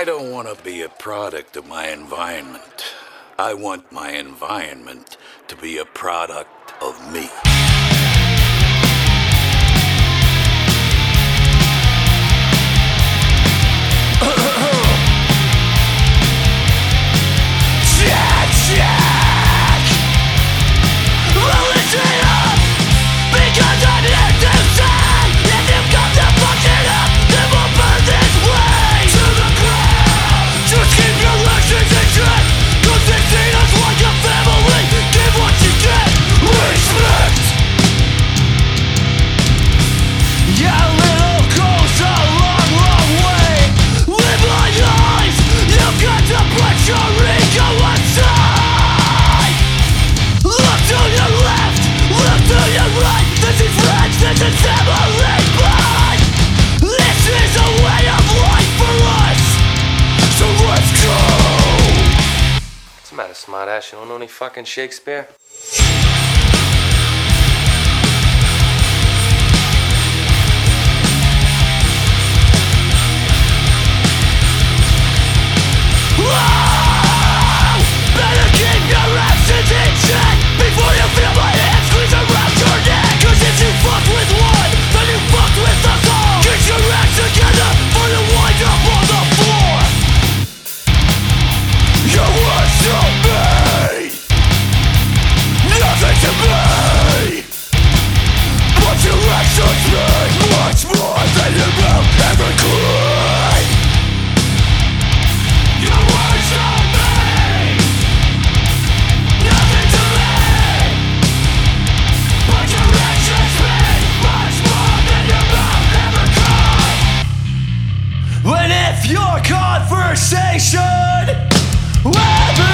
I don't want to be a product of my environment. I want my environment to be a product of me. What's the matter, smart ass? You don't know any fucking Shakespeare? Better keep your actions in check before you feel my hands squeeze around your neck. Cause if you fuck with one, then you fucked with us all. Get your acts together for the wind up on the floor. Your words to me, nothing to me, but your actions mean much more than your mouth ever could. Your words to me, nothing to me, but your actions mean much more than your mouth ever could. And if your conversation will be